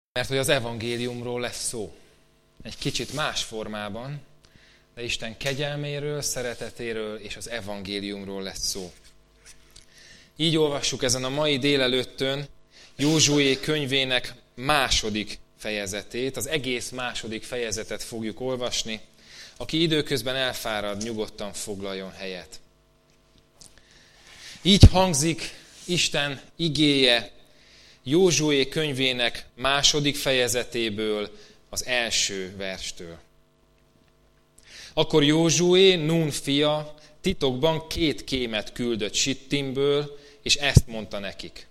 Mert hogy az evangéliumról lesz szó. Egy kicsit más formában, de Isten kegyelméről, szeretetéről és az evangéliumról lesz szó. Így olvassuk ezen a mai délelőttön Józsué könyvének második fejezetét, az egész második fejezetet fogjuk olvasni. Aki időközben elfárad, nyugodtan foglaljon helyet. Így hangzik Isten igéje Józsué könyvének második fejezetéből, az első verstől. Akkor Józsué, Nun fia, titokban 2 kémet küldött Sittimből, és ezt mondta nekik.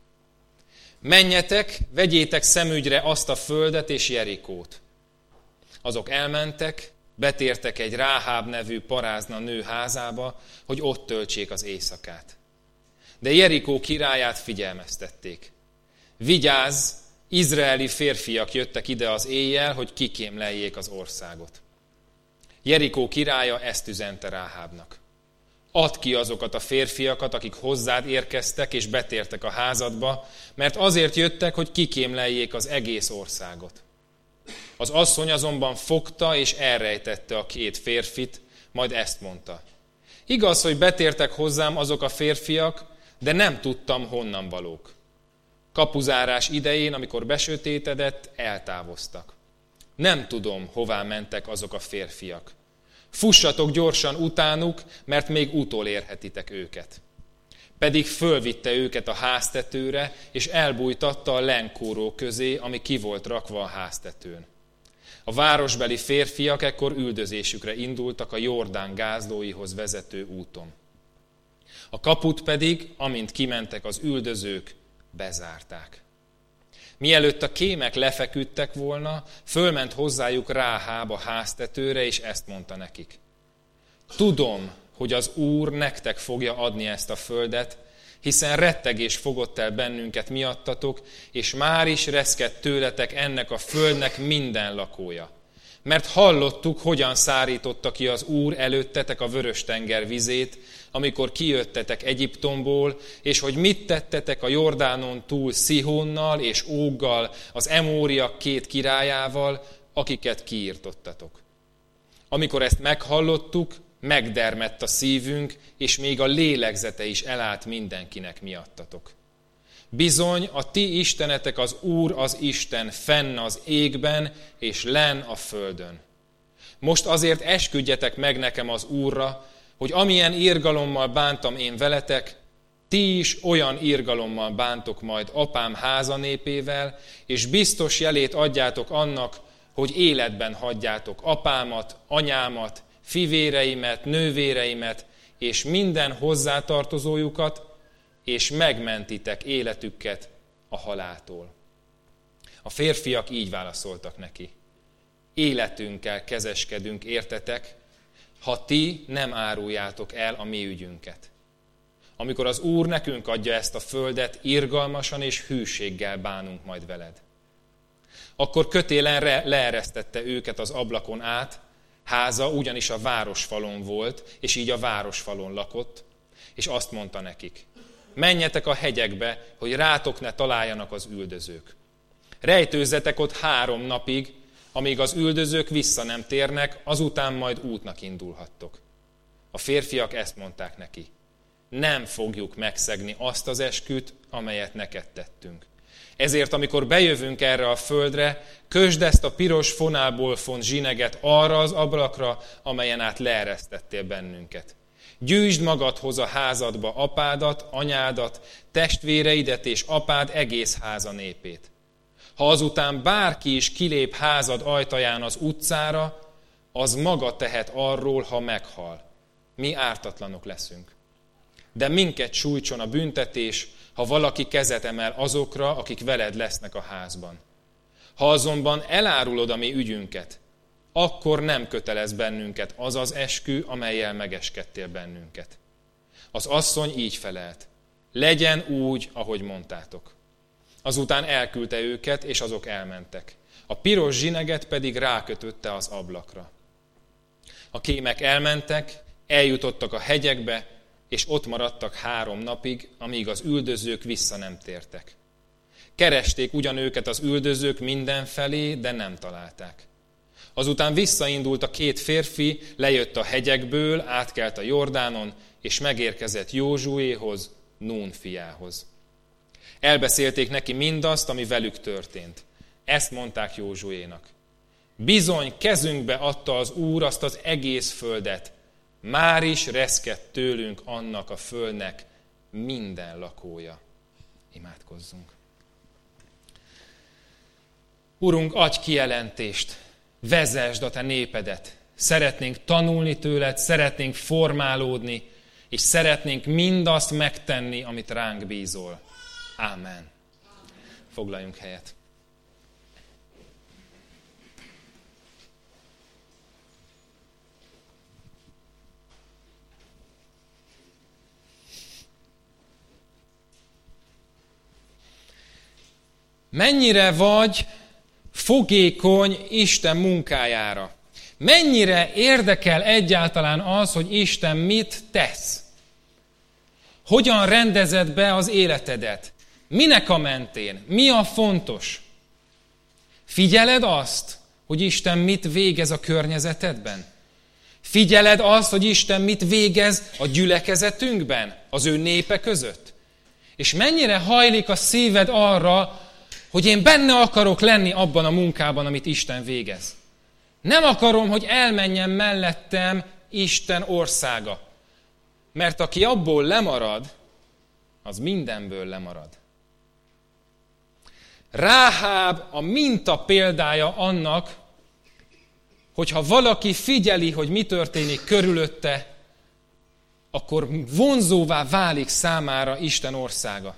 Menjetek, vegyétek szemügyre azt a földet és Jerikót. Azok elmentek, betértek egy Ráháb nevű parázna nő házába, hogy ott töltsék az éjszakát. De Jerikó királyát figyelmeztették. Vigyázz, izraeli férfiak jöttek ide az éjjel, hogy kikémleljék az országot. Jerikó királya ezt üzente Ráhábnak. Add ki azokat a férfiakat, akik hozzád érkeztek és betértek a házadba, mert azért jöttek, hogy kikémleljék az egész országot. Az asszony azonban fogta és elrejtette a 2 férfit, majd ezt mondta. Igaz, hogy betértek hozzám azok a férfiak, de nem tudtam, honnan valók. Kapuzárás idején, amikor besötétedett, eltávoztak. Nem tudom, hová mentek azok a férfiak. Fussatok gyorsan utánuk, mert még utolérhetitek őket. Pedig fölvitte őket a háztetőre, és elbújtatta a lenkóró közé, ami ki volt rakva a háztetőn. A városbeli férfiak ekkor üldözésükre indultak a Jordán gázlóihoz vezető úton. A kaput pedig, amint kimentek az üldözők, bezárták. Mielőtt a kémek lefeküdtek volna, fölment hozzájuk Ráháb a háztetőre, és ezt mondta nekik. Tudom, hogy az Úr nektek fogja adni ezt a földet, hiszen rettegés fogott el bennünket miattatok, és már is reszkedt tőletek ennek a földnek minden lakója. Mert hallottuk, hogyan szárította ki az Úr előttetek a Vörös-tenger vizét, amikor kijöttetek Egyiptomból, és hogy mit tettetek a Jordánon túl Szihónnal és Óggal, az Emóriak 2 királyával, akiket kiirtottatok. Amikor ezt meghallottuk, megdermedt a szívünk, és még a lélegzete is elállt mindenkinek miattatok. Bizony, a ti istenetek az Úr az Isten fenn az égben, és lenn a földön. Most azért esküdjetek meg nekem az Úrra, hogy amilyen irgalommal bántam én veletek, ti is olyan irgalommal bántok majd apám háza népével, és biztos jelét adjátok annak, hogy életben hagyjátok apámat, anyámat, fivéreimet, nővéreimet, és minden hozzátartozójukat, és megmentitek életüket a haláltól. A férfiak így válaszoltak neki. Életünkkel kezeskedünk, értetek, ha ti nem áruljátok el a mi ügyünket. Amikor az Úr nekünk adja ezt a földet, irgalmasan és hűséggel bánunk majd veled. Akkor kötélen leeresztette őket az ablakon át, háza ugyanis a városfalon volt, és így a városfalon lakott, és azt mondta nekik, menjetek a hegyekbe, hogy rátok ne találjanak az üldözők. Rejtőzzetek ott 3 napig, amíg az üldözők vissza nem térnek, azután majd útnak indulhattok. A férfiak ezt mondták neki, nem fogjuk megszegni azt az esküt, amelyet neked tettünk. Ezért, amikor bejövünk erre a földre, kösd ezt a piros fonálból font zsineget arra az ablakra, amelyen át leeresztettél bennünket. Gyűjtsd magadhoz a házadba apádat, anyádat, testvéreidet és apád egész háza népét. Ha azután bárki is kilép házad ajtaján az utcára, az maga tehet arról, ha meghal. Mi ártatlanok leszünk. De minket sújtson a büntetés, ha valaki kezet emel azokra, akik veled lesznek a házban. Ha azonban elárulod a mi ügyünket, akkor nem kötelez bennünket az az eskü, amellyel megeskedtél bennünket. Az asszony így felelt, legyen úgy, ahogy mondtátok. Azután elküldte őket, és azok elmentek. A piros zsineget pedig rákötötte az ablakra. A kémek elmentek, eljutottak a hegyekbe, és ott maradtak 3 napig, amíg az üldözők vissza nem tértek. Keresték ugyan őket az üldözők mindenfelé, de nem találták. Azután visszaindult a két férfi, lejött a hegyekből, átkelt a Jordánon, és megérkezett Józsuéhoz, Nún fiához. Elbeszélték neki mindazt, ami velük történt. Ezt mondták Józsuénak. Bizony kezünkbe adta az Úr azt az egész földet, már is reszkedt tőlünk annak a földnek minden lakója. Imádkozzunk. Urunk, adj kijelentést, vezesd a te népedet. Szeretnénk tanulni tőled, szeretnénk formálódni, és szeretnénk mindazt megtenni, amit ránk bízol. Ámen. Foglaljunk helyet. Mennyire vagy fogékony Isten munkájára? Mennyire érdekel egyáltalán az, hogy Isten mit tesz? Hogyan rendezed be az életedet? Minek a mentén? Mi a fontos? Figyeled azt, hogy Isten mit végez a környezetedben? Figyeled azt, hogy Isten mit végez a gyülekezetünkben, az ő népe között? És mennyire hajlik a szíved arra, hogy én benne akarok lenni abban a munkában, amit Isten végez? Nem akarom, hogy elmenjen mellettem Isten országa. Mert aki abból lemarad, az mindenből lemarad. Ráháb a minta példája annak, hogyha valaki figyeli, hogy mi történik körülötte, akkor vonzóvá válik számára Isten országa.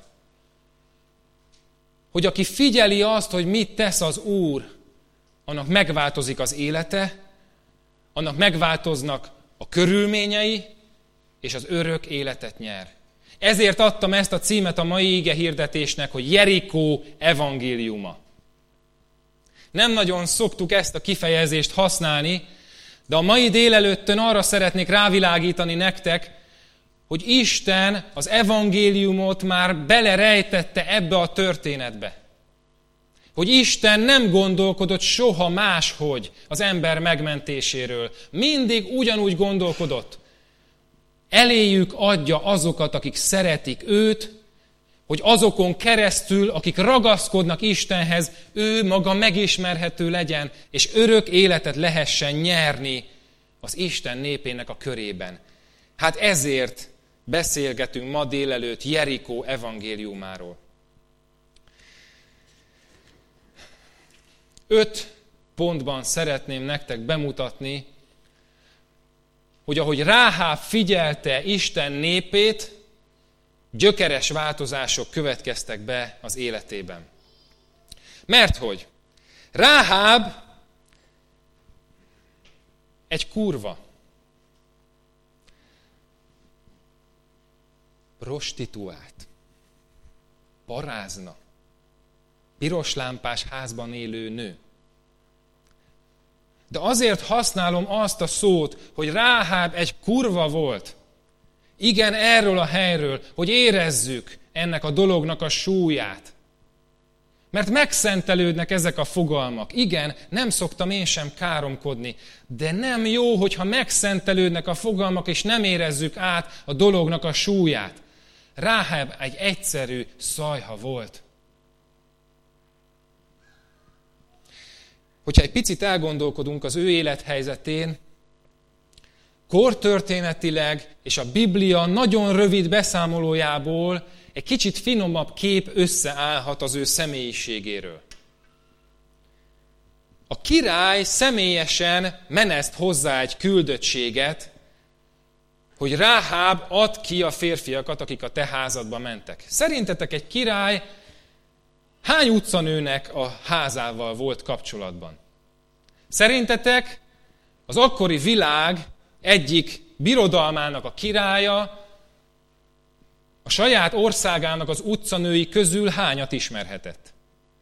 Hogy aki figyeli azt, hogy mit tesz az Úr, annak megváltozik az élete, annak megváltoznak a körülményei, és az örök életet nyer. Ezért adtam ezt a címet a mai ige hirdetésnek, hogy Jerikó evangéliuma. Nem nagyon szoktuk ezt a kifejezést használni, de a mai délelőttön arra szeretnék rávilágítani nektek, hogy Isten az evangéliumot már belerejtette ebbe a történetbe. Hogy Isten nem gondolkodott soha máshogy az ember megmentéséről. Mindig ugyanúgy gondolkodott. Eléjük adja azokat, akik szeretik őt, hogy azokon keresztül, akik ragaszkodnak Istenhez, ő maga megismerhető legyen, és örök életet lehessen nyerni az Isten népének a körében. Hát ezért beszélgetünk ma délelőtt Jerikó evangéliumáról. 5 pontban szeretném nektek bemutatni, hogy ahogy Ráháb figyelte Isten népét, gyökeres változások következtek be az életében. Mert hogy Ráháb egy kurva, prostituált, parázna, piroslámpás házban élő nő. De azért használom azt a szót, hogy Ráháb egy kurva volt. Igen, erről a helyről, hogy érezzük ennek a dolognak a súlyát. Mert megszentelődnek ezek a fogalmak. Igen, nem szoktam én sem káromkodni, de nem jó, hogyha megszentelődnek a fogalmak, és nem érezzük át a dolognak a súlyát. Ráháb egy egyszerű szajha volt. Hogyha egy picit elgondolkodunk az ő élethelyzetén, kortörténetileg és a Biblia nagyon rövid beszámolójából egy kicsit finomabb kép összeállhat az ő személyiségéről. A király személyesen meneszt hozzá egy küldöttséget, hogy Ráháb add ki a férfiakat, akik a te házadba mentek. Szerintetek egy király hány utcanőnek a házával volt kapcsolatban? Szerintetek az akkori világ egyik birodalmának a királya a saját országának az utcanői közül hányat ismerhetett?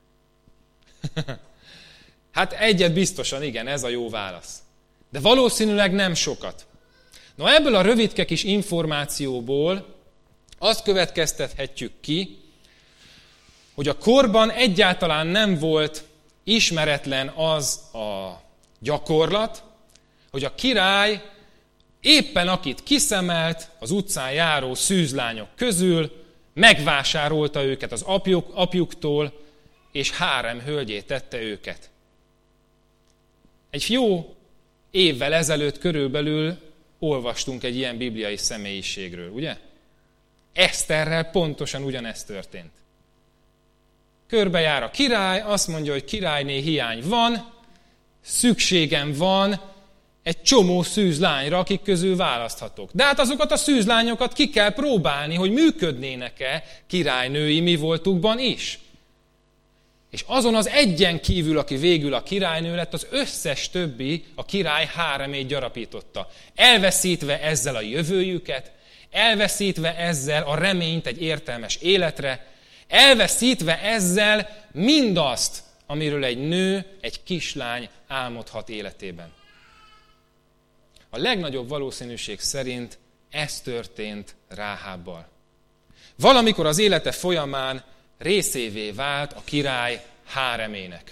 Hát egyet biztosan, igen, ez a jó válasz. De valószínűleg nem sokat. Na ebből a rövidke kis információból azt következtethetjük ki, hogy a korban egyáltalán nem volt ismeretlen az a gyakorlat, hogy a király éppen akit kiszemelt az utcán járó szűzlányok közül, megvásárolta őket az apjuktól, és hárem hölgyé tette őket. Egy jó évvel ezelőtt körülbelül olvastunk egy ilyen bibliai személyiségről, ugye? Eszterrel pontosan ugyanezt történt. Körbejár a király, azt mondja, hogy királyné hiány van, szükségem van egy csomó szűzlányra, akik közül választhatok. De hát azokat a szűzlányokat ki kell próbálni, hogy működnének-e királynői mi voltukban is. És azon az egyen kívül, aki végül a királynő lett, az összes többi a király háremét gyarapította. Elveszítve ezzel a jövőjüket, elveszítve ezzel a reményt egy értelmes életre, elveszítve ezzel mindazt, amiről egy nő, egy kislány álmodhat életében. A legnagyobb valószínűség szerint ez történt Ráhábbal. Valamikor az élete folyamán részévé vált a király háremének.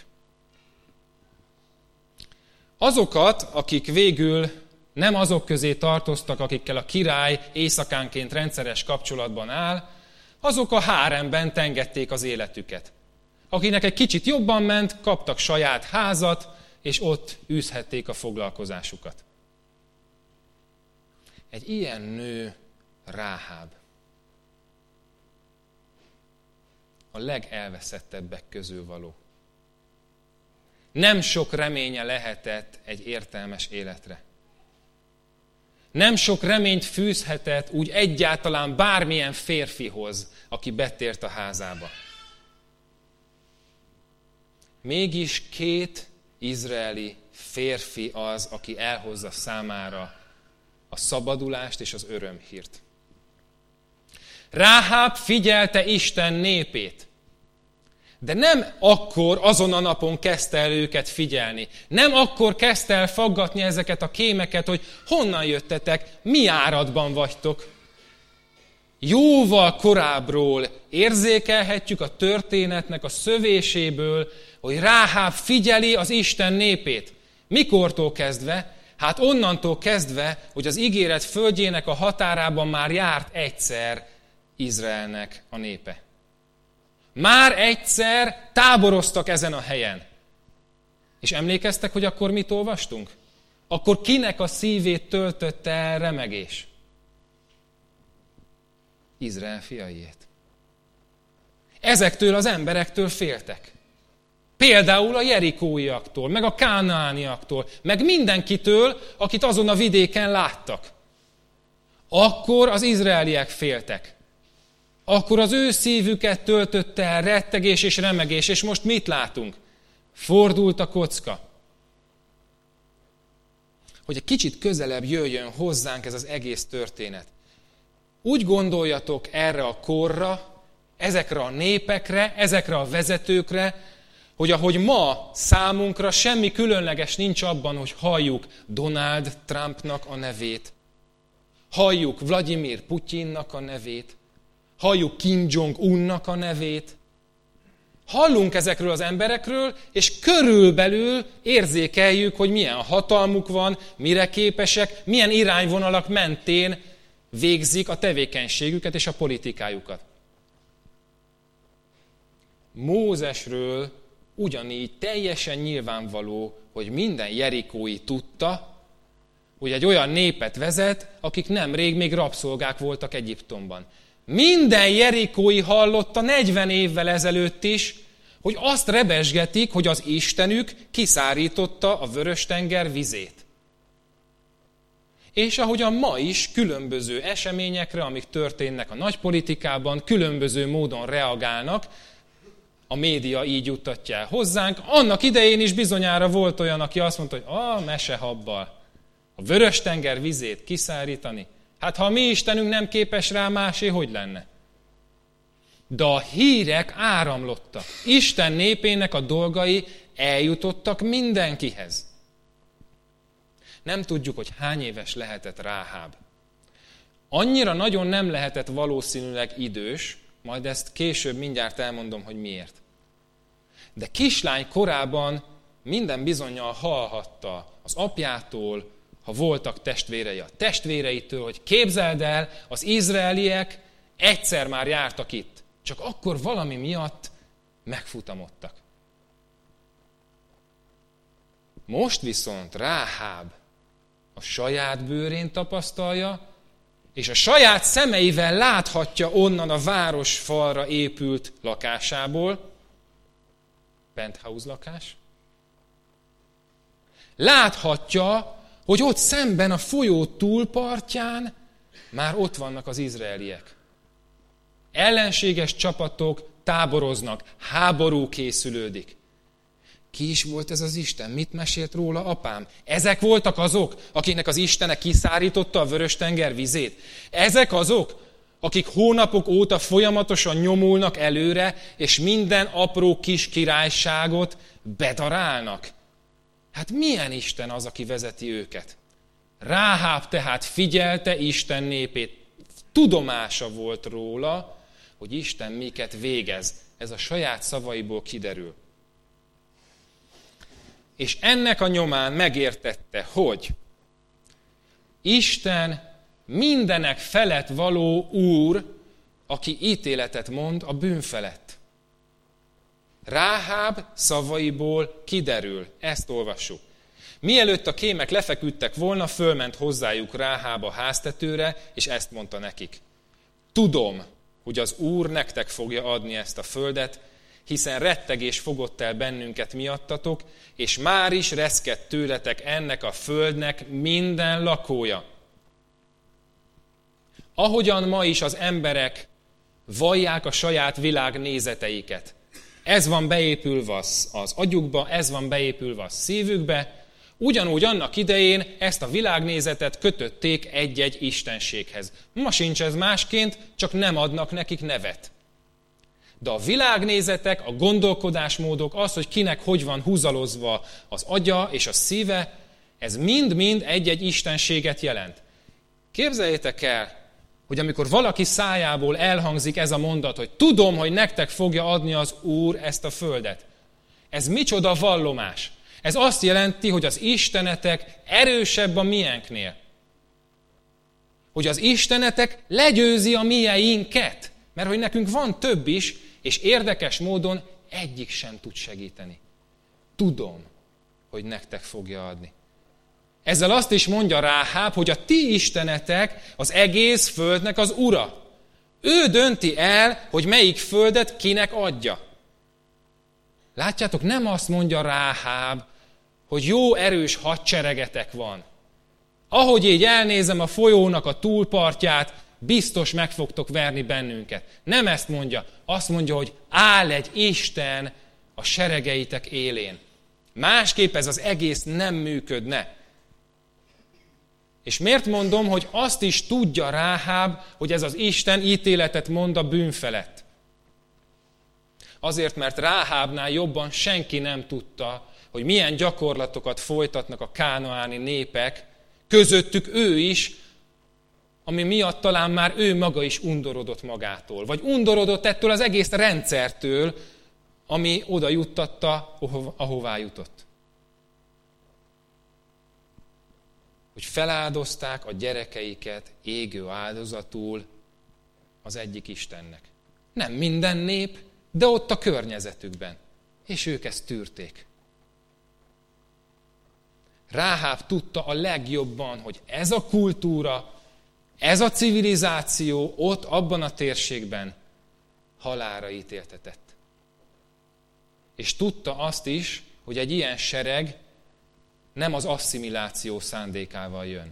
Azokat, akik végül nem azok közé tartoztak, akikkel a király éjszakánként rendszeres kapcsolatban áll, azok a háremben tengették az életüket. Akinek egy kicsit jobban ment, kaptak saját házat, és ott űzhették a foglalkozásukat. Egy ilyen nő Ráháb. A legelveszettebbek közül való. Nem sok reménye lehetett egy értelmes életre. Nem sok reményt fűzhetett úgy egyáltalán bármilyen férfihoz, aki betért a házába. Mégis 2 izraeli férfi az, aki elhozza számára a szabadulást és az örömhírt. Ráháb figyelte Isten népét, de nem akkor, azon a napon kezdte el őket figyelni. Nem akkor kezdte el faggatni ezeket a kémeket, hogy honnan jöttetek, mi áradban vagytok. Jóval korábbról érzékelhetjük a történetnek a szövéséből, hogy Ráháb figyeli az Isten népét. Mikortól kezdve? Hát onnantól kezdve, hogy az ígéret földjének a határában már járt egyszer Izraelnek a népe. Már egyszer táboroztak ezen a helyen. És emlékeztek, hogy akkor mit olvastunk? Akkor kinek a szívét töltötte el remegés? Izrael fiaiét. Ezektől az emberektől féltek. Például a jerikóiaktól, meg a kánaániaktól, meg mindenkitől, akit azon a vidéken láttak. Akkor az izraeliek féltek. Akkor az ő szívüket töltötte el rettegés és remegés, és most mit látunk? Fordult a kocka. Hogy egy kicsit közelebb jöjjön hozzánk ez az egész történet. Úgy gondoljatok erre a korra, ezekre a népekre, ezekre a vezetőkre, hogy ahogy ma számunkra semmi különleges nincs abban, hogy halljuk Donald Trumpnak a nevét, halljuk Vladimir Putyinnak a nevét, halljuk Kim Jong-unnak a nevét. Hallunk ezekről az emberekről, és körülbelül érzékeljük, hogy milyen hatalmuk van, mire képesek, milyen irányvonalak mentén végzik a tevékenységüket és a politikájukat. Mózesről ugyanígy teljesen nyilvánvaló, hogy minden jerikói tudta, hogy egy olyan népet vezet, akik nemrég még rabszolgák voltak Egyiptomban. Minden jerikói hallotta 40 évvel ezelőtt is, hogy azt rebesgetik, hogy az Istenük kiszárította a Vörös-tenger vizét. És ahogyan ma is különböző eseményekre, amik történnek a nagypolitikában, különböző módon reagálnak, a média így juttatja el hozzánk. Annak idején is bizonyára volt olyan, aki azt mondta, hogy mesehabbal, a Vörös-tenger vizét kiszárítani. Hát ha a mi Istenünk nem képes rá, másé hogy lenne? De a hírek áramlottak. Isten népének a dolgai eljutottak mindenkihez. Nem tudjuk, hogy hány éves lehetett Ráháb. Annyira nagyon nem lehetett valószínűleg idős, majd ezt később mindjárt elmondom, hogy miért. De kislány korában minden bizonnyal hallhatta az apjától, ha voltak testvérei, a testvéreitől, hogy képzeld el, az izraeliek egyszer már jártak itt, csak akkor valami miatt megfutamodtak. Most viszont Ráháb a saját bőrén tapasztalja, és a saját szemeivel láthatja onnan a város falra épült lakásából, penthouse lakás, láthatja, hogy ott szemben a folyó túlpartján már ott vannak az izraeliek. Ellenséges csapatok táboroznak, háború készülődik. Ki is volt ez az Isten? Mit mesélt róla apám? Ezek voltak azok, akiknek az Istene kiszárította a Vörös-tenger vizét? Ezek azok, akik hónapok óta folyamatosan nyomulnak előre, és minden apró kis királyságot bedarálnak? Hát milyen Isten az, aki vezeti őket? Ráháb tehát figyelte Isten népét. Tudomása volt róla, hogy Isten miket végez. Ez a saját szavaiból kiderül. És ennek a nyomán megértette, hogy Isten mindenek felett való Úr, aki ítéletet mond a bűn felett. Ráháb szavaiból kiderül. Ezt olvassuk. Mielőtt a kémek lefeküdtek volna, fölment hozzájuk Ráháb a háztetőre, és ezt mondta nekik. Tudom, hogy az Úr nektek fogja adni ezt a földet, hiszen rettegés fogott el bennünket miattatok, és már is reszked tőletek ennek a földnek minden lakója. Ahogyan ma is az emberek vallják a saját világnézeteiket. Ez van beépülve az agyukba, ez van beépülve a szívükbe, ugyanúgy annak idején ezt a világnézetet kötötték egy-egy istenséghez. Ma sincs ez másként, csak nem adnak nekik nevet. De a világnézetek, a gondolkodásmódok, az, hogy kinek hogy van húzalozva az agya és a szíve, ez mind-mind egy-egy istenséget jelent. Képzeljétek el, hogy amikor valaki szájából elhangzik ez a mondat, hogy tudom, hogy nektek fogja adni az Úr ezt a földet. Ez micsoda vallomás? Ez azt jelenti, hogy az istenetek erősebb a miénknél. Hogy az istenetek legyőzi a mieinket. Mert hogy nekünk van több is, és érdekes módon egyik sem tud segíteni. Tudom, hogy nektek fogja adni. Ezzel azt is mondja Ráháb, hogy a ti istenetek az egész földnek az ura. Ő dönti el, hogy melyik földet kinek adja. Látjátok, nem azt mondja Ráháb, hogy jó erős hadseregetek van. Ahogy így elnézem a folyónak a túlpartját, biztos meg fogtok verni bennünket. Nem ezt mondja, azt mondja, hogy áll egy Isten a seregeitek élén. Másképp ez az egész nem működne. És miért mondom, hogy azt is tudja Ráháb, hogy ez az Isten ítéletet mond a bűn felett? Azért, mert Ráhábnál jobban senki nem tudta, hogy milyen gyakorlatokat folytatnak a kánaáni népek, közöttük ő is, ami miatt talán már ő maga is undorodott magától, vagy undorodott ettől az egész rendszertől, ami oda juttatta, ahová jutott. Hogy feláldozták a gyerekeiket égő áldozatul az egyik Istennek. Nem minden nép, de ott a környezetükben. És ők ezt tűrték. Ráháb tudta a legjobban, hogy ez a kultúra, ez a civilizáció ott, abban a térségben halálra ítéltetett. És tudta azt is, hogy egy ilyen sereg nem az asszimiláció szándékával jön.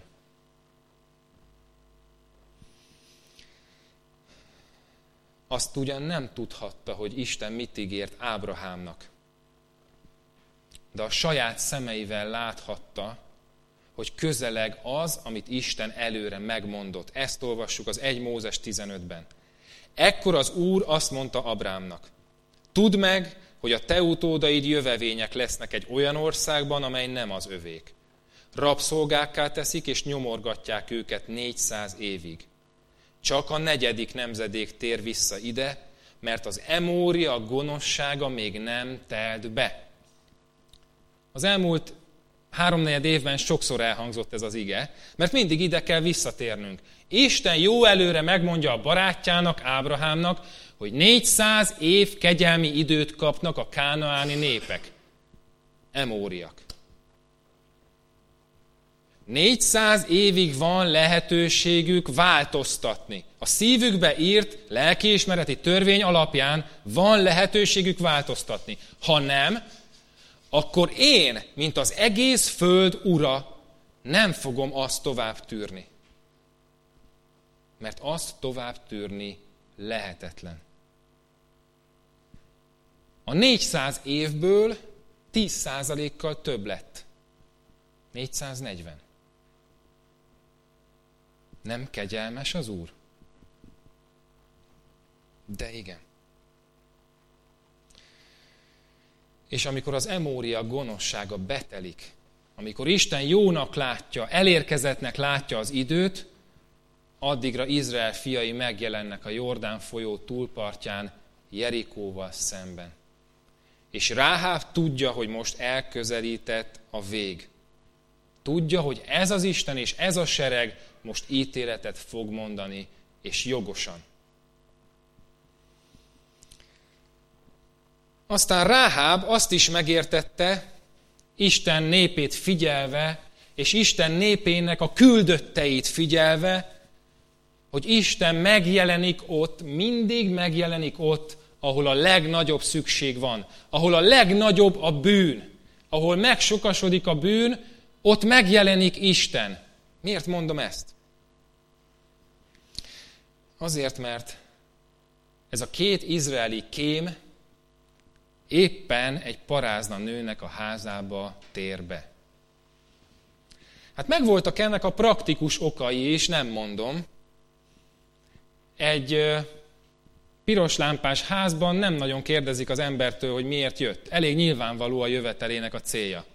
Azt ugyan nem tudhatta, hogy Isten mit ígért Ábrahámnak. De a saját szemeivel láthatta, hogy közeleg az, amit Isten előre megmondott. Ezt olvassuk az 1 Mózes 15-ben. Ekkor az Úr azt mondta Abrámnak, tudd meg, hogy a te utódaid jövevények lesznek egy olyan országban, amely nem az övék. Rabszolgákká teszik és nyomorgatják őket 400 évig. Csak a 4. nemzedék tér vissza ide, mert az Emória gonoszsága még nem telt be. Az elmúlt 3-4 évben sokszor elhangzott ez az ige, mert mindig ide kell visszatérnünk. Isten jó előre megmondja a barátjának, Ábrahámnak, hogy 400 év kegyelmi időt kapnak a kánaáni népek, emóriak. 400 évig van lehetőségük változtatni. A szívükbe írt lelkiismereti törvény alapján van lehetőségük változtatni. Ha nem, akkor én, mint az egész föld ura, nem fogom azt tovább tűrni. Mert azt tovább tűrni lehetetlen. A 400 évből 10%-kal több lett. 440. Nem kegyelmes az Úr? De igen. És amikor az emória gonoszsága betelik, amikor Isten jónak látja, elérkezettnek látja az időt, addigra Izrael fiai megjelennek a Jordán folyó túlpartján Jerikóval szemben. És Ráháb tudja, hogy most elközelített a vég. Tudja, hogy ez az Isten és ez a sereg most ítéletet fog mondani, és jogosan. Aztán Ráháb azt is megértette, Isten népét figyelve, és Isten népének a küldötteit figyelve, hogy Isten megjelenik ott, mindig megjelenik ott, ahol a legnagyobb szükség van, ahol a legnagyobb a bűn, ahol megsokasodik a bűn, ott megjelenik Isten. Miért mondom ezt? Azért, mert ez a 2 izraeli kém éppen egy parázna nőnek a házába tér be. Hát megvoltak ennek a praktikus okai is, nem mondom. Egy piros lámpás házban nem nagyon kérdezik az embertől, hogy miért jött. Elég nyilvánvaló a jövetelének a célja.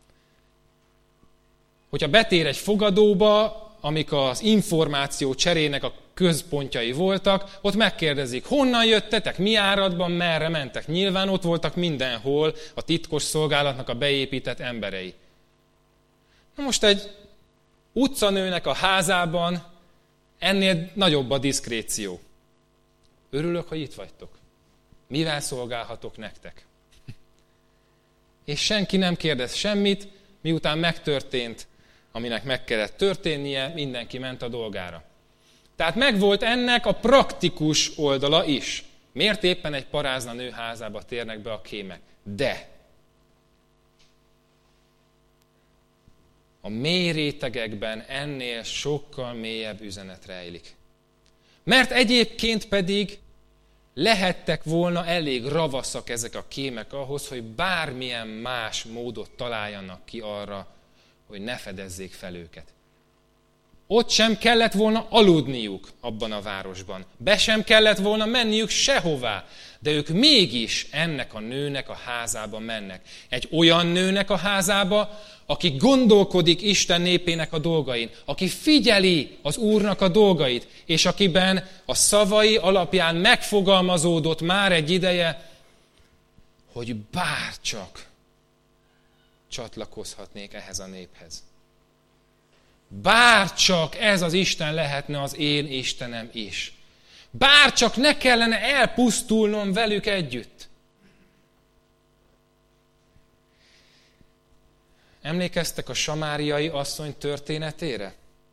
Hogyha betér egy fogadóba, amik az információ cserének a központjai voltak, ott megkérdezik, honnan jöttetek, mi áradban, merre mentek. Nyilván ott voltak mindenhol a titkos szolgálatnak a beépített emberei. Na most egy utcanőnek a házában ennél nagyobb a diszkréció. Örülök, hogy itt vagytok. Mivel szolgálhatok nektek? És senki nem kérdez semmit, miután megtörtént, aminek meg kellett történnie, mindenki ment a dolgára. Tehát megvolt ennek a praktikus oldala is. Miért éppen egy parázna nő házába térnek be a kémek? De a mély rétegekben ennél sokkal mélyebb üzenet rejlik. Mert egyébként pedig lehettek volna elég ravaszak ezek a kémek ahhoz, hogy bármilyen más módot találjanak ki arra, hogy ne fedezzék fel őket. Ott sem kellett volna aludniuk abban a városban. Be sem kellett volna menniük sehová. De ők mégis ennek a nőnek a házába mennek. Egy olyan nőnek a házába, aki gondolkodik Isten népének a dolgain, aki figyeli az Úrnak a dolgait, és akiben a szavai alapján megfogalmazódott már egy ideje, hogy bárcsak csatlakozhatnék ehhez a néphez. Bárcsak ez az Isten lehetne az én Istenem is. Bárcsak ne kellene elpusztulnom velük együtt. Emlékeztek a samáriai asszony történetére?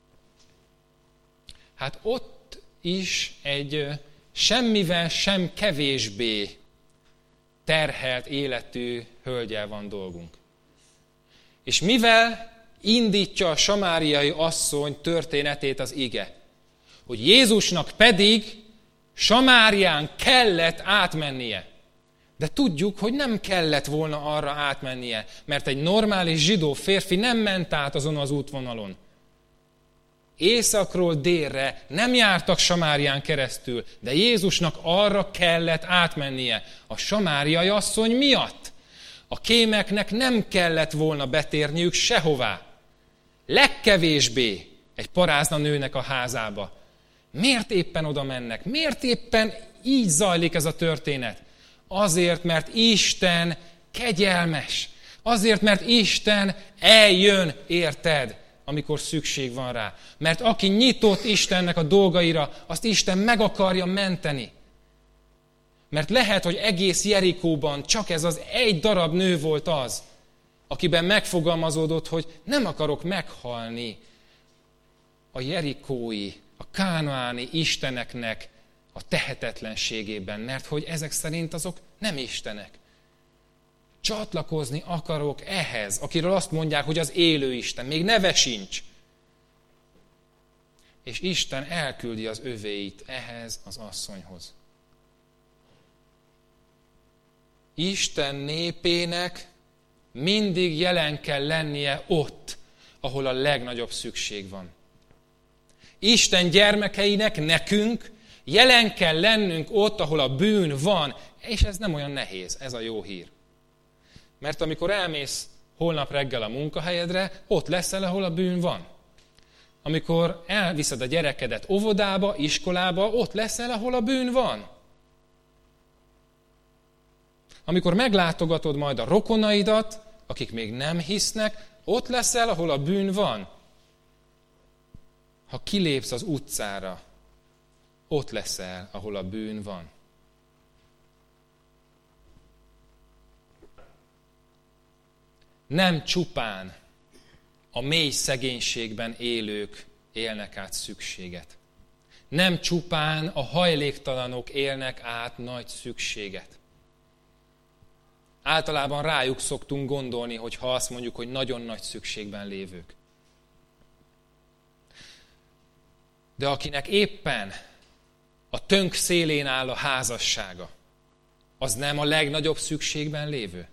Hát ott is egy semmivel sem kevésbé terhelt életű hölgyel van dolgunk. És mivel indítja a samáriai asszony történetét az ige, hogy Jézusnak pedig Samárián kellett átmennie. De tudjuk, hogy nem kellett volna arra átmennie, mert egy normális zsidó férfi nem ment át azon az útvonalon. Északról délre nem jártak Samárián keresztül, de Jézusnak arra kellett átmennie a samáriai asszony miatt. A kémeknek nem kellett volna betérniük sehová. Legkevésbé egy parázna nőnek a házába. Miért éppen oda mennek? Miért éppen így zajlik ez a történet? Azért, mert Isten kegyelmes. Azért, mert Isten eljön, érted, amikor szükség van rá. Mert aki nyitott Istennek a dolgaira, azt Isten meg akarja menteni. Mert lehet, hogy egész Jerikóban csak ez az egy darab nő volt az, akiben megfogalmazódott, hogy nem akarok meghalni a jerikói, a kánaáni isteneknek a tehetetlenségében, mert hogy ezek szerint azok nem istenek. Csatlakozni akarok ehhez, akiről azt mondják, hogy az élő Isten, még neve sincs. És Isten elküldi az övéit ehhez az asszonyhoz. Isten népének mindig jelen kell lennie ott, ahol a legnagyobb szükség van. Isten gyermekeinek, nekünk jelen kell lennünk ott, ahol a bűn van, és ez nem olyan nehéz, ez a jó hír. Mert amikor elmész holnap reggel a munkahelyedre, ott leszel, ahol a bűn van. Amikor elviszed a gyerekedet óvodába, iskolába, ott leszel, ahol a bűn van. Amikor meglátogatod majd a rokonaidat, akik még nem hisznek, ott leszel, ahol a bűn van. Ha kilépsz az utcára, ott leszel, ahol a bűn van. Nem csupán a mély szegénységben élők élnek át szükséget. Nem csupán a hajléktalanok élnek át nagy szükséget. Általában rájuk szoktunk gondolni, hogyha azt mondjuk, hogy nagyon nagy szükségben lévők. De akinek éppen a tönk szélén áll a házassága, az nem a legnagyobb szükségben lévő?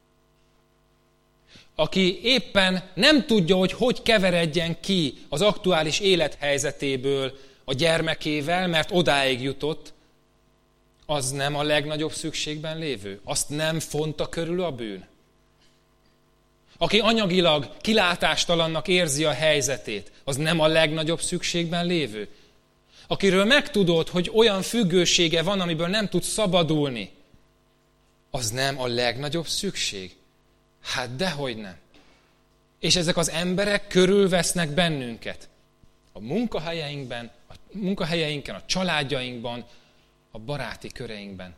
Aki éppen nem tudja, hogy keveredjen ki az aktuális élethelyzetéből a gyermekével, mert odáig jutott, az nem a legnagyobb szükségben lévő? Azt nem fonta körül a bűn? Aki anyagilag kilátástalannak érzi a helyzetét, az nem a legnagyobb szükségben lévő? Akiről megtudod, hogy olyan függősége van, amiből nem tud szabadulni, az nem a legnagyobb szükség? Hát dehogy nem. És ezek az emberek körülvesznek bennünket. A munkahelyeinken, a családjainkban, a baráti köreinkben.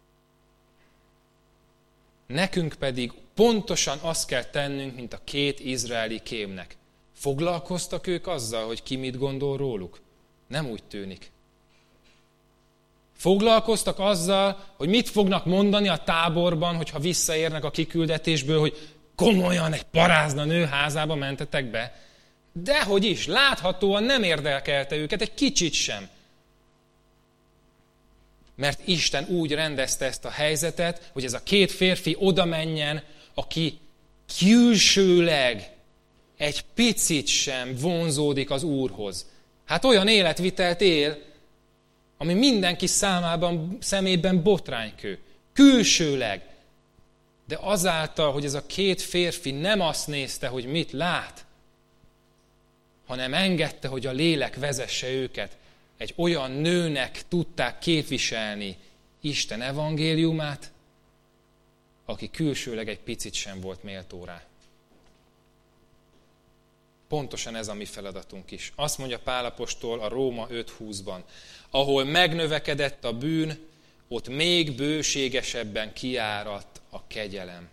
Nekünk pedig pontosan azt kell tennünk, mint a két izraeli kémnek. Foglalkoztak ők azzal, hogy ki mit gondol róluk? Nem úgy tűnik. Foglalkoztak azzal, hogy mit fognak mondani a táborban, hogyha visszaérnek a kiküldetésből, hogy komolyan egy parázna nő házába mentetek be. Dehogy is, láthatóan nem érdekelte őket egy kicsit sem. Mert Isten úgy rendezte ezt a helyzetet, hogy ez a két férfi oda menjen, aki külsőleg egy picit sem vonzódik az Úrhoz. Hát olyan életvitelt él, ami mindenki szemében botránykő. Külsőleg. De azáltal, hogy ez a két férfi nem azt nézte, hogy mit lát, hanem engedte, hogy a lélek vezesse őket, egy olyan nőnek tudták képviselni Isten evangéliumát, aki külsőleg egy picit sem volt méltó rá. Pontosan ez a mi feladatunk is. Azt mondja Pál apostol a Róma 5:20-ban, ahol megnövekedett a bűn, ott még bőségesebben kiáradt a kegyelem.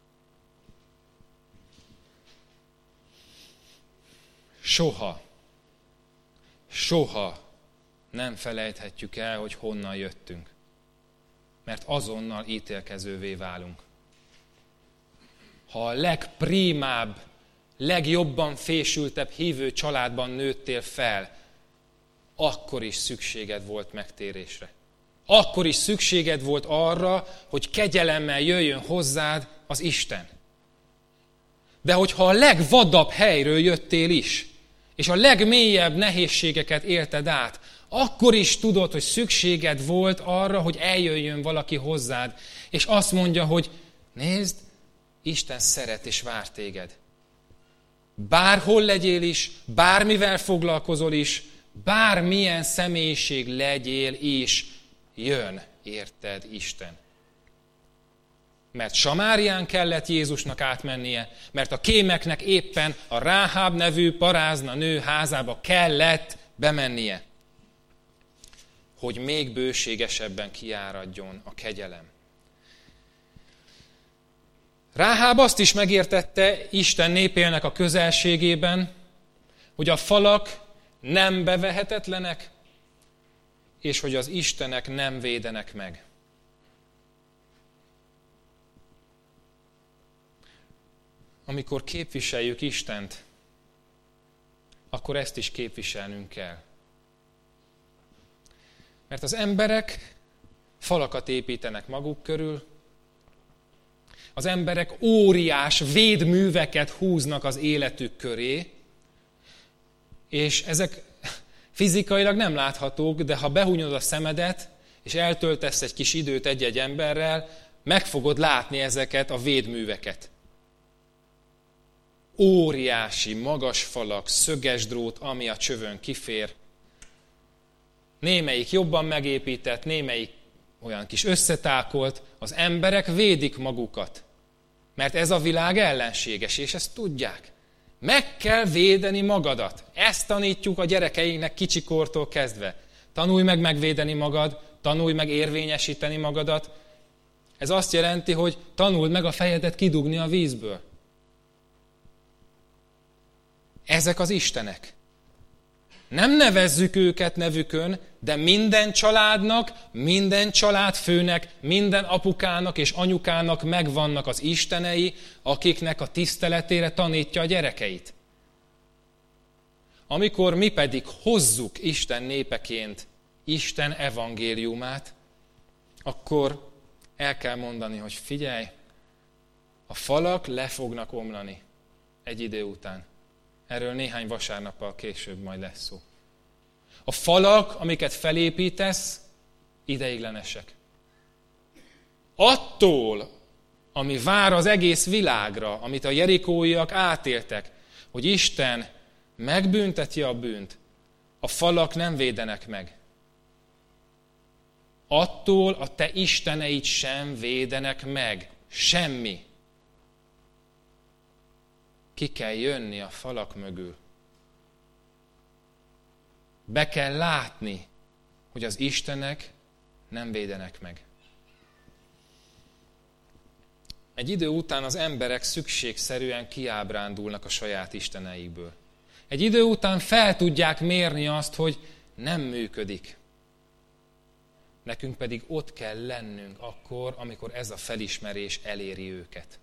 Soha nem felejthetjük el, hogy honnan jöttünk. Mert azonnal ítélkezővé válunk. Ha a legprimább, legjobban fésültebb hívő családban nőttél fel, akkor is szükséged volt megtérésre. Akkor is szükséged volt arra, hogy kegyelemmel jöjjön hozzád az Isten. De hogyha a legvadabb helyről jöttél is, és a legmélyebb nehézségeket élted át, akkor is tudod, hogy szükséged volt arra, hogy eljöjjön valaki hozzád, és azt mondja, hogy nézd, Isten szeret és vár téged. Bárhol legyél is, bármivel foglalkozol is, Bármilyen személyiség legyél is, jön érted Isten. Mert Samárián kellett Jézusnak átmennie, mert a kémeknek éppen a Ráháb nevű parázna nő házába kellett bemennie, hogy még bőségesebben kiáradjon a kegyelem. Ráháb azt is megértette Isten népének a közelségében, hogy a falak nem bevehetetlenek, és hogy az istenek nem védenek meg. Amikor képviseljük Istent, akkor ezt is képviselnünk kell. Mert az emberek falakat építenek maguk körül, az emberek óriás védműveket húznak az életük köré, és ezek fizikailag nem láthatók, de ha behúnyod a szemedet, és eltöltesz egy kis időt egy-egy emberrel, meg fogod látni ezeket a védműveket. Óriási, magas falak, szöges drót, ami a csövön kifér. Némelyik jobban megépített, némelyik olyan kis összetákolt. Az emberek védik magukat, mert ez a világ ellenséges, és ezt tudják. Meg kell védeni magadat. Ezt tanítjuk a gyerekeinknek kicsikortól kezdve. Tanulj meg megvédeni magad, tanulj meg érvényesíteni magadat. Ez azt jelenti, hogy tanuld meg a fejedet kidugni a vízből. Ezek az istenek. Nem nevezzük őket nevükön, de minden családnak, minden családfőnek, minden apukának és anyukának megvannak az istenei, akiknek a tiszteletére tanítja a gyerekeit. Amikor mi pedig hozzuk Isten népeként Isten evangéliumát, akkor el kell mondani, hogy figyelj, a falak le fognak omlani egy idő után. Erről néhány vasárnappal később majd lesz szó. A falak, amiket felépítesz, ideiglenesek. Attól, ami vár az egész világra, amit a jerikóiak átéltek, hogy Isten megbünteti a bűnt, a falak nem védenek meg. Attól a te isteneid sem védenek meg. Semmi. Ki kell jönni a falak mögül. Be kell látni, hogy az istenek nem védenek meg. Egy idő után az emberek szükségszerűen kiábrándulnak a saját isteneikből. Egy idő után fel tudják mérni azt, hogy nem működik. Nekünk pedig ott kell lennünk akkor, amikor ez a felismerés eléri őket.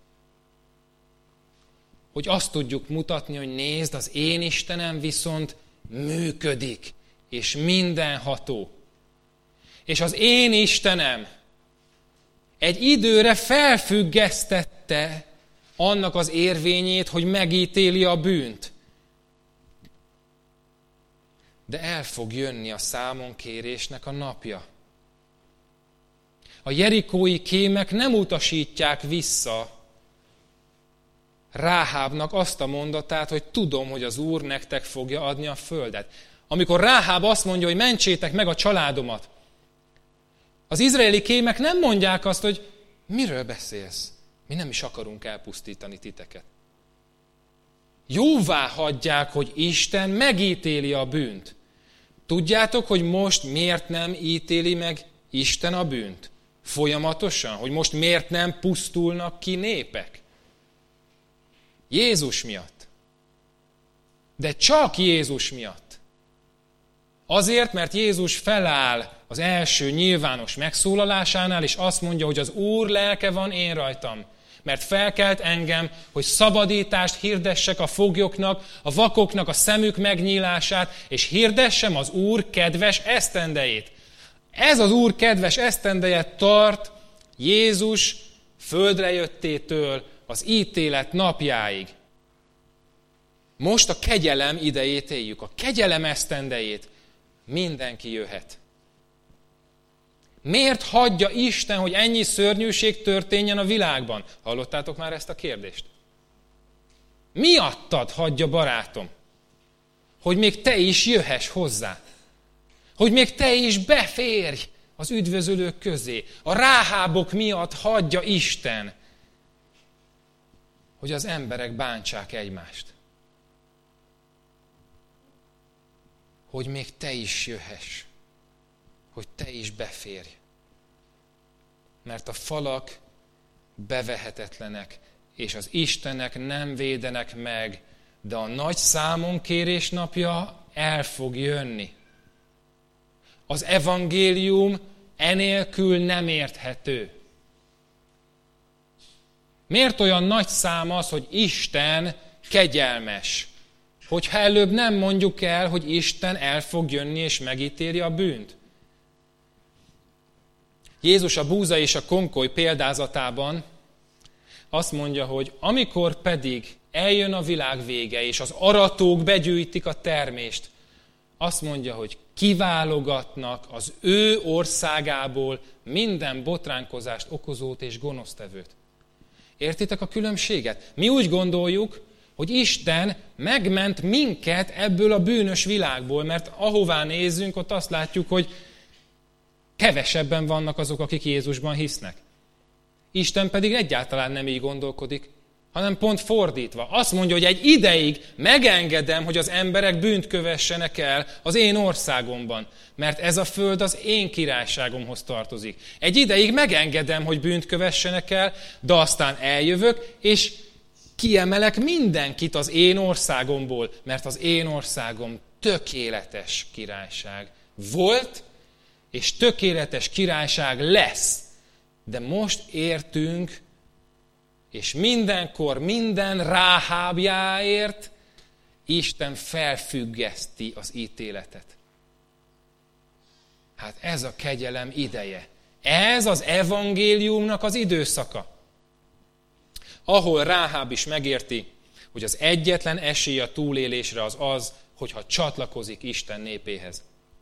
Hogy azt tudjuk mutatni, hogy nézd, az én Istenem viszont működik, és mindenható. És az én Istenem egy időre felfüggesztette annak az érvényét, hogy megítéli a bűnt. De el fog jönni a számonkérésnek a napja. A jerikói kémek nem utasítják vissza Ráhábnak azt a mondatát, hogy tudom, hogy az Úr nektek fogja adni a földet. Amikor Ráháb azt mondja, hogy mentsétek meg a családomat, az izraeli kémek nem mondják azt, hogy miről beszélsz? Mi nem is akarunk elpusztítani titeket. Jóvá hagyják, hogy Isten megítéli a bűnt. Tudjátok, hogy most miért nem ítéli meg Isten a bűnt? Folyamatosan? Hogy most miért nem pusztulnak ki népek? Jézus miatt. De csak Jézus miatt. Azért, mert Jézus feláll az első nyilvános megszólalásánál, és azt mondja, hogy az Úr lelke van én rajtam. Mert felkelt engem, hogy szabadítást hirdessek a foglyoknak, a vakoknak a szemük megnyílását, és hirdessem az Úr kedves esztendejét. Ez az Úr kedves esztendeje tart Jézus földre jöttétől az ítélet napjáig. Most a kegyelem idejét éljük, a kegyelem esztendejét. Mindenki jöhet. Miért hagyja Isten, hogy ennyi szörnyűség történjen a világban? Hallottátok már ezt a kérdést? Miattad hagyja, barátom, hogy még te is jöhess hozzá. Hogy még te is beférj az üdvözölők közé. A Ráhábok miatt hagyja Isten, hogy az emberek bántsák egymást. Hogy még te is jöhess. Hogy te is beférj. Mert a falak bevehetetlenek, és az istenek nem védenek meg, de a nagy számonkérés napja el fog jönni. Az evangélium enélkül nem érthető. Miért olyan nagy szám az, hogy Isten kegyelmes? Hogyha előbb nem mondjuk el, hogy Isten el fog jönni és megítéli a bűnt. Jézus a búza és a konkoly példázatában azt mondja, hogy amikor pedig eljön a világ vége, és az aratók begyűjtik a termést, azt mondja, hogy kiválogatnak az ő országából minden botránkozást okozót és gonosztevőt. Értitek a különbséget? Mi úgy gondoljuk, hogy Isten megment minket ebből a bűnös világból, mert ahová nézzünk, ott azt látjuk, hogy kevesebben vannak azok, akik Jézusban hisznek. Isten pedig egyáltalán nem így gondolkodik, hanem pont fordítva. Azt mondja, hogy egy ideig megengedem, hogy az emberek bűnt kövessenek el az én országomban, mert ez a föld az én királyságomhoz tartozik. Egy ideig megengedem, hogy bűnt kövessenek el, de aztán eljövök, és kiemelek mindenkit az én országomból, mert az én országom tökéletes királyság volt, és tökéletes királyság lesz. De most értünk, és mindenkor minden Ráhábjáért Isten felfüggeszti az ítéletet. Hát ez a kegyelem ideje. Ez az evangéliumnak az időszaka. Ahol Ráháb is megérti, hogy az egyetlen esély a túlélésre az az, hogyha csatlakozik Isten népéhez.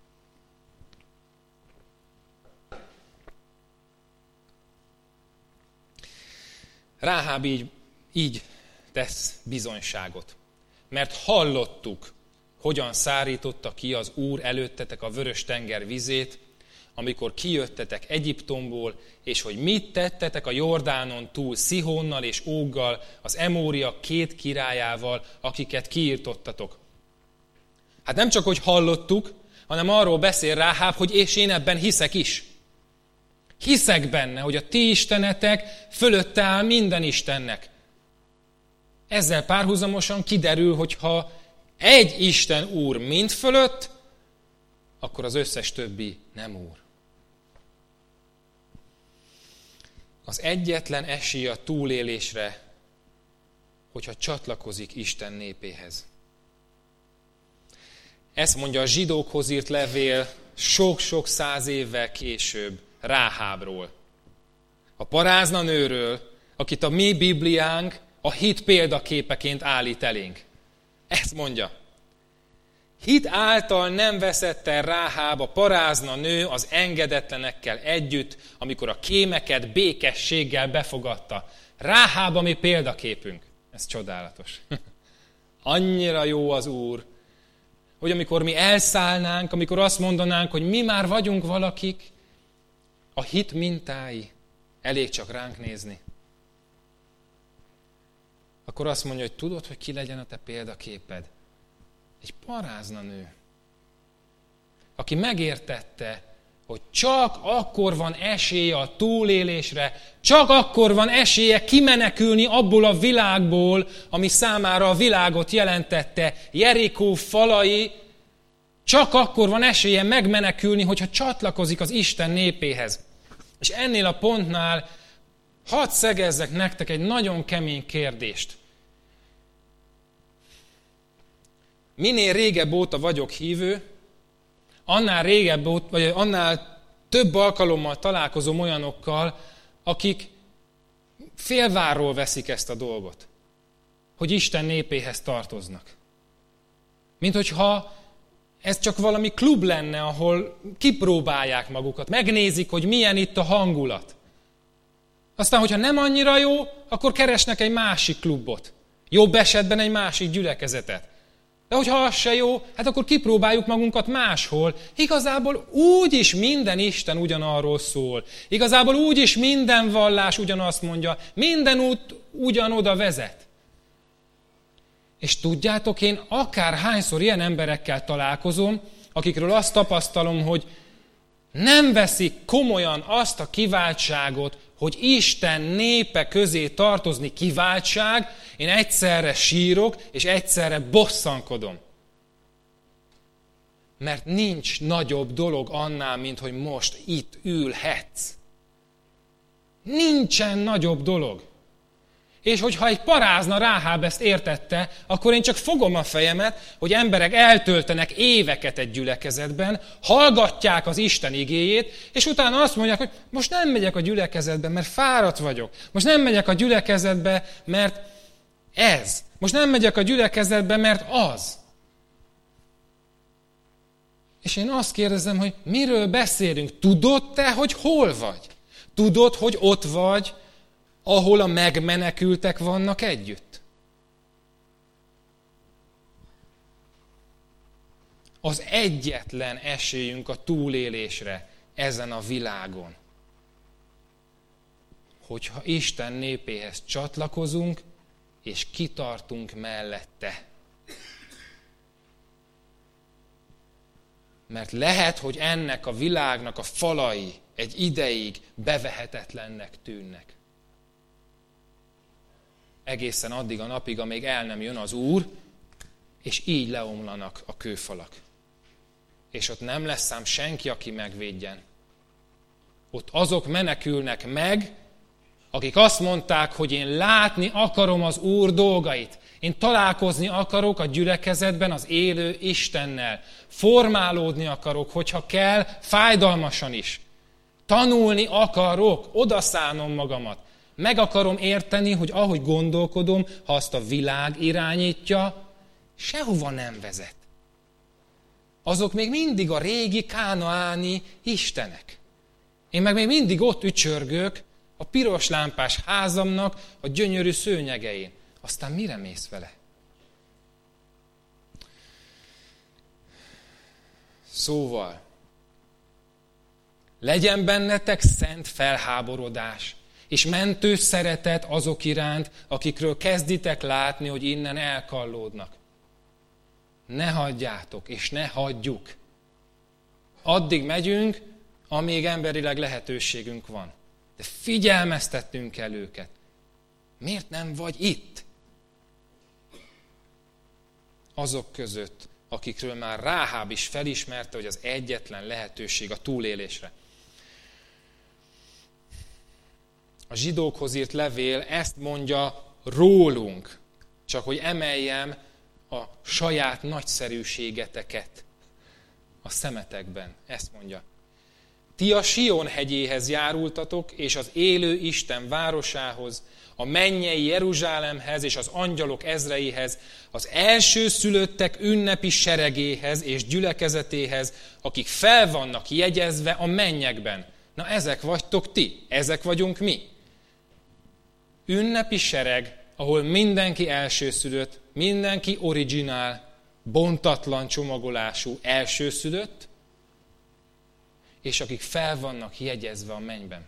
Ráháb így tesz bizonyságot. Mert hallottuk, hogyan szárította ki az Úr előttetek a Vörös-tenger vizét, amikor kijöttetek Egyiptomból, és hogy mit tettetek a Jordánon túl Szihónnal és Óggal, az Emóriak 2 királyával, akiket kiirtottatok. Hát nem csak, hogy hallottuk, hanem arról beszél Ráháb, hogy és én ebben hiszek is. Hiszek benne, hogy a ti istenetek fölötte áll minden istennek. Ezzel párhuzamosan kiderül, hogy ha egy Isten Úr mind fölött, akkor az összes többi nem Úr. Az egyetlen esély a túlélésre, hogyha csatlakozik Isten népéhez. Ezt mondja a zsidókhoz írt levél sok-sok 100 évvel később Ráhábról. A paráznanőről, akit a mi Bibliánk a hit példaképeként állít elénk. Ezt mondja. Hit által nem veszett el Ráháb, a parázna nő az engedetlenekkel együtt, amikor a kémeket békességgel befogadta. Ráháb a mi példaképünk. Ez csodálatos. Annyira jó az Úr, hogy amikor mi elszállnánk, amikor azt mondanánk, hogy mi már vagyunk valakik, a hit mintái, elég csak ránk nézni. Akkor azt mondja, hogy tudod, hogy ki legyen a te példaképed? Egy parázna nő, aki megértette, hogy csak akkor van esélye a túlélésre, csak akkor van esélye kimenekülni abból a világból, ami számára a világot jelentette, Jerikó falai, csak akkor van esélye megmenekülni, hogyha csatlakozik az Isten népéhez. És ennél a pontnál hadd szegezzek nektek egy nagyon kemény kérdést. Minél régebb óta vagyok hívő, annál több alkalommal találkozom olyanokkal, akik félvárról veszik ezt a dolgot, hogy Isten népéhez tartoznak. Mint hogyha ez csak valami klub lenne, ahol kipróbálják magukat, megnézik, hogy milyen itt a hangulat. Aztán, hogyha nem annyira jó, akkor keresnek egy másik klubot. Jobb esetben egy másik gyülekezetet. De hogyha az se jó, hát akkor kipróbáljuk magunkat máshol. Igazából úgyis minden Isten ugyanarról szól. Igazából úgyis minden vallás ugyanazt mondja. Minden út ugyanoda vezet. És tudjátok, én akárhányszor ilyen emberekkel találkozom, akikről azt tapasztalom, hogy nem veszik komolyan azt a kiváltságot, hogy Isten népe közé tartozni kiváltság, én egyszerre sírok, és egyszerre bosszankodom. Mert nincs nagyobb dolog annál, mint hogy most itt ülhetsz. Nincsen nagyobb dolog. És hogyha egy parázna Ráháb ezt értette, akkor én csak fogom a fejemet, hogy emberek eltöltenek éveket egy gyülekezetben, hallgatják az Isten igéjét, és utána azt mondják, hogy most nem megyek a gyülekezetbe, mert fáradt vagyok. Most nem megyek a gyülekezetbe, mert ez. Most nem megyek a gyülekezetbe, mert az. És én azt kérdezem, hogy miről beszélünk? Tudod te, hogy hol vagy? Tudod, hogy ott vagy, ahol a megmenekültek vannak együtt? Az egyetlen esélyünk a túlélésre ezen a világon, hogyha Isten népéhez csatlakozunk, és kitartunk mellette. Mert lehet, hogy ennek a világnak a falai egy ideig bevehetetlennek tűnnek. Egészen addig a napig, amíg el nem jön az Úr, és így leomlanak a kőfalak. És ott nem lesz ám senki, aki megvédjen. Ott azok menekülnek meg, akik azt mondták, hogy én látni akarom az Úr dolgait. Én találkozni akarok a gyülekezetben az élő Istennel. Formálódni akarok, hogyha kell, fájdalmasan is. Tanulni akarok, odaszánom magamat. Meg akarom érteni, hogy ahogy gondolkodom, ha azt a világ irányítja, sehova nem vezet. Azok még mindig a régi kánaáni istenek. Én meg még mindig ott ücsörgök a piros lámpás házamnak a gyönyörű szőnyegein. Aztán mire mész vele? Szóval, legyen bennetek szent felháborodás, és mentő szeretet azok iránt, akikről kezditek látni, hogy innen elkallódnak. Ne hagyjátok, és ne hagyjuk. Addig megyünk, amíg emberileg lehetőségünk van. De figyelmeztetnünk kell őket. Miért nem vagy itt? Azok között, akikről már Ráháb is felismerte, hogy az egyetlen lehetőség a túlélésre. A zsidókhoz írt levél ezt mondja rólunk, csak hogy emeljem a saját nagyszerűségeteket a szemetekben. Ezt mondja. Ti a Sion hegyéhez járultatok, és az élő Isten városához, a mennyei Jeruzsálemhez és az angyalok ezreihez, az elsőszülöttek ünnepi seregéhez és gyülekezetéhez, akik fel vannak jegyezve a mennyekben. Na ezek vagytok ti, ezek vagyunk mi. Ünnepi sereg, ahol mindenki elsőszülött, mindenki originál, bontatlan csomagolású elsőszülött, és akik fel vannak jegyezve a mennyben.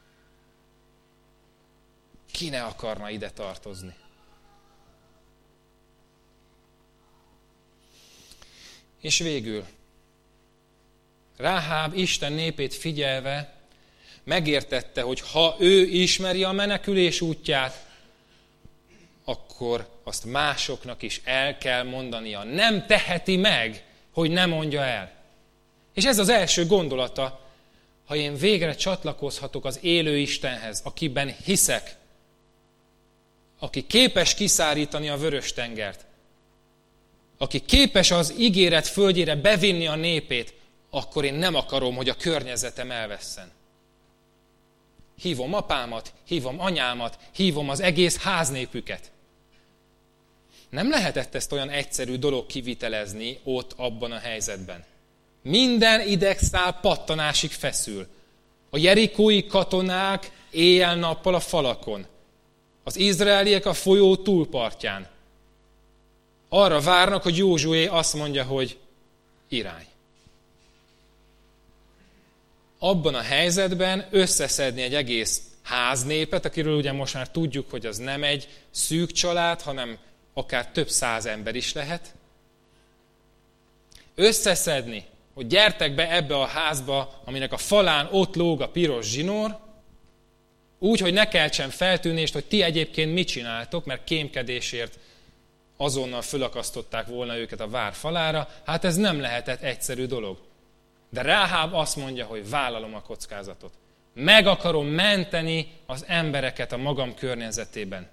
Ki ne akarna ide tartozni? És végül, Ráháb Isten népét figyelve megértette, hogy ha ő ismeri a menekülés útját, akkor azt másoknak is el kell mondania. Nem teheti meg, hogy ne mondja el. És ez az első gondolata, ha én végre csatlakozhatok az élő Istenhez, akiben hiszek, aki képes kiszárítani a Vörös-tengert, aki képes az ígéret földjére bevinni a népét, akkor én nem akarom, hogy a környezetem elvesszen. Hívom apámat, hívom anyámat, hívom az egész háznépüket. Nem lehetett ezt olyan egyszerű dolog kivitelezni ott, abban a helyzetben. Minden idegszál pattanásig feszül. A jerikói katonák éjjel-nappal a falakon. Az izraeliek a folyó túlpartján. Arra várnak, hogy Józsué azt mondja, hogy irány. Abban a helyzetben összeszedni egy egész háznépet, akiről ugye most már tudjuk, hogy az nem egy szűk család, hanem akár több száz ember is lehet. Összeszedni, hogy gyertek be ebbe a házba, aminek a falán ott lóg a piros zsinór, úgy, hogy ne keltsen feltűnést, hogy ti egyébként mit csináltok, mert kémkedésért azonnal fölakasztották volna őket a vár falára. Hát ez nem lehetett egyszerű dolog. De Ráháb azt mondja, hogy vállalom a kockázatot. Meg akarom menteni az embereket a magam környezetében.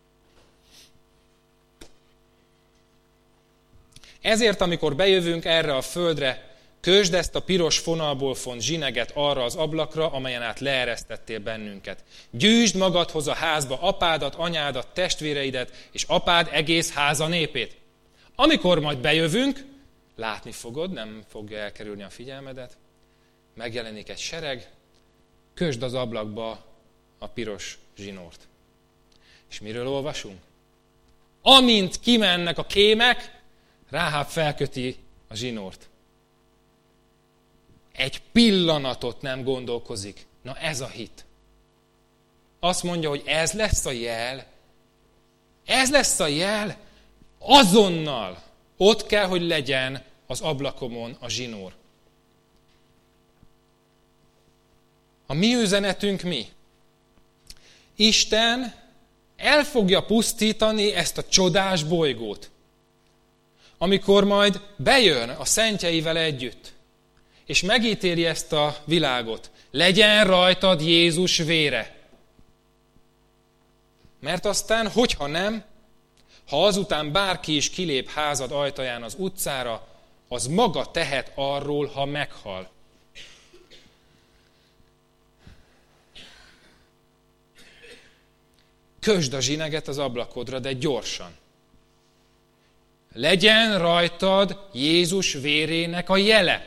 Ezért, amikor bejövünk erre a földre, kösd ezt a piros fonalból font zsineget arra az ablakra, amelyen át leeresztettél bennünket. Gyűjtsd magadhoz a házba apádat, anyádat, testvéreidet, és apád egész háza népét. Amikor majd bejövünk, látni fogod, nem fogja elkerülni a figyelmedet, megjelenik egy sereg, kösd az ablakba a piros zsinórt. És miről olvasunk? Amint kimennek a kémek, Ráháb felköti a zsinórt. Egy pillanatot nem gondolkozik. Na ez a hit. Azt mondja, hogy ez lesz a jel. Ez lesz a jel. Azonnal ott kell, hogy legyen az ablakomon a zsinór. A mi üzenetünk mi? Isten el fogja pusztítani ezt a csodás bolygót, amikor majd bejön a szentjeivel együtt, és megítéli ezt a világot. Legyen rajtad Jézus vére. Mert aztán, hogyha nem, ha azután bárki is kilép házad ajtaján az utcára, az maga tehet arról, ha meghal. Kösd a zsineget az ablakodra, de gyorsan. Legyen rajtad Jézus vérének a jele.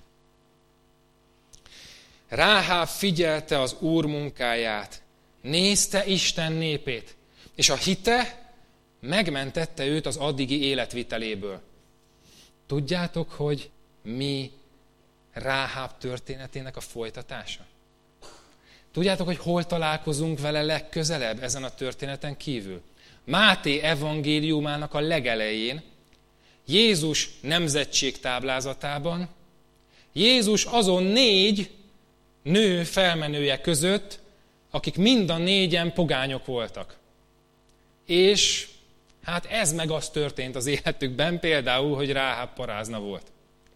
Ráháb figyelte az Úr munkáját, nézte Isten népét, és a hite megmentette őt az addigi életviteléből. Tudjátok, hogy mi Ráháb történetének a folytatása? Tudjátok, hogy hol találkozunk vele legközelebb ezen a történeten kívül? Máté evangéliumának a legelején, Jézus nemzetség táblázatában, Jézus azon 4 nő felmenője között, akik mind a 4-en pogányok voltak. És hát ez meg az történt az életükben, például, hogy Ráháb parázna volt.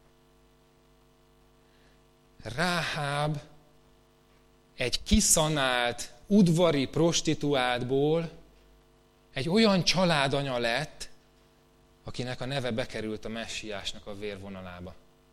Ráháb egy kiszanált, udvari prostituáltból egy olyan családanya lett, akinek a neve bekerült a messiásnak a vérvonalába.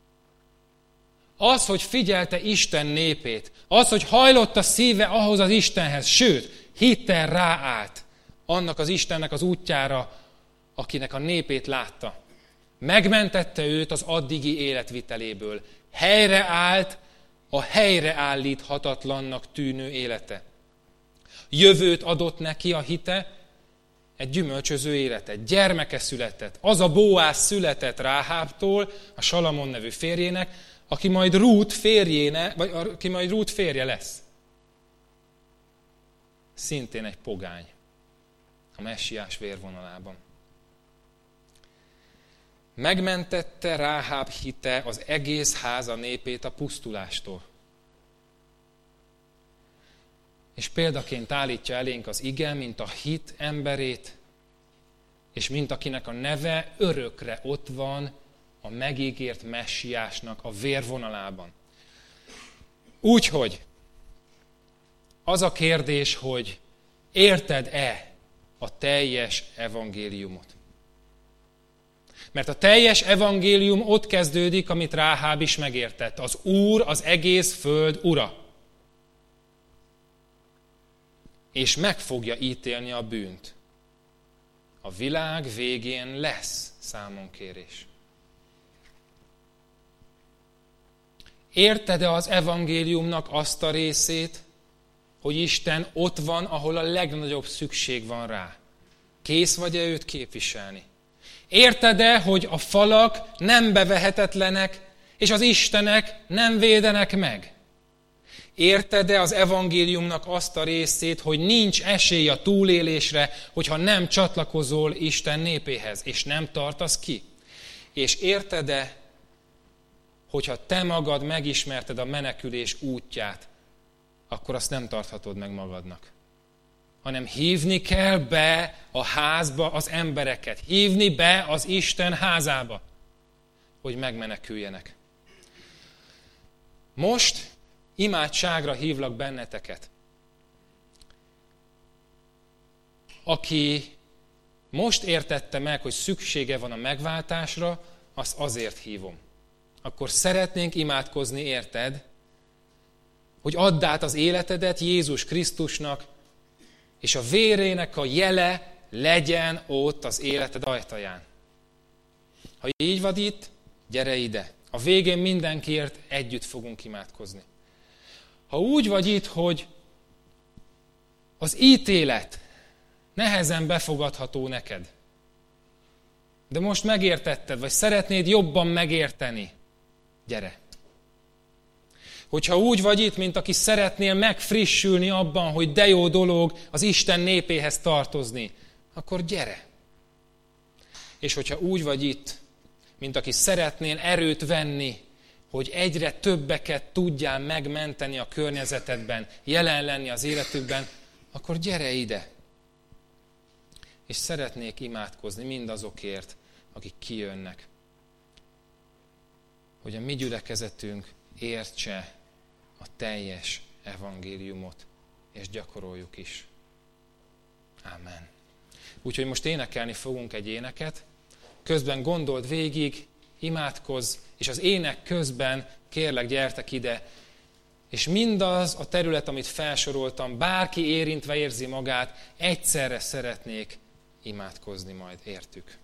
Az, hogy figyelte Isten népét, az, hogy hajlott a szíve ahhoz az Istenhez, sőt, hittel ráállt annak az Istennek az útjára, akinek a népét látta. Megmentette őt az addigi életviteléből. Helyreállt a helyreállíthatatlannak tűnő élete. Jövőt adott neki a hite, egy gyümölcsöző életet, gyermeke született. Az a Bóász született Ráhábtól, a Salamon nevű férjének, aki majd Rút férje lesz. Szintén egy pogány a messiás vérvonalában. Megmentette Ráháb hite az egész háza népét a pusztulástól. És példaként állítja elénk az ige, mint a hit emberét, és mint akinek a neve örökre ott van a megígért messiásnak a vérvonalában. Úgyhogy az a kérdés, hogy érted-e a teljes evangéliumot? Mert a teljes evangélium ott kezdődik, amit Ráháb is megértett. Az Úr az egész föld ura. És meg fogja ítélni a bűnt. A világ végén lesz számonkérés. Érted-e az evangéliumnak azt a részét, hogy Isten ott van, ahol a legnagyobb szükség van rá? Kész vagy-e őt képviselni? Érted-e, hogy a falak nem bevehetetlenek, és az istenek nem védenek meg? Érted-e az evangéliumnak azt a részét, hogy nincs esély a túlélésre, hogyha nem csatlakozol Isten népéhez, és nem tartasz ki? És érted-e, hogyha te magad megismerted a menekülés útját, akkor azt nem tarthatod meg magadnak. Hanem hívni kell be a házba az embereket. Hívni be az Isten házába, hogy megmeneküljenek. Most imádságra hívlak benneteket. Aki most értette meg, hogy szüksége van a megváltásra, azt azért hívom. Akkor szeretnénk imádkozni, érted, hogy add át az életedet Jézus Krisztusnak, és a vérének a jele legyen ott az életed ajtaján. Ha így vagy itt, gyere ide. A végén mindenkiért együtt fogunk imádkozni. Ha úgy vagy itt, hogy az ítélet nehezen befogadható neked, de most megértetted, vagy szeretnéd jobban megérteni, gyere. Hogyha úgy vagy itt, mint aki szeretnél megfrissülni abban, hogy de jó dolog az Isten népéhez tartozni, akkor gyere. És hogyha úgy vagy itt, mint aki szeretnél erőt venni, hogy egyre többeket tudjál megmenteni a környezetedben, jelen lenni az életükben, akkor gyere ide. És szeretnék imádkozni mindazokért, akik kijönnek. Hogy a mi gyülekezetünk értse a teljes evangéliumot, és gyakoroljuk is. Ámen. Úgyhogy most énekelni fogunk egy éneket, közben gondold végig, imádkozz, és az ének közben kérlek, gyertek ide, és mindaz a terület, amit felsoroltam, bárki érintve érzi magát, egyszerre szeretnék imádkozni majd értük.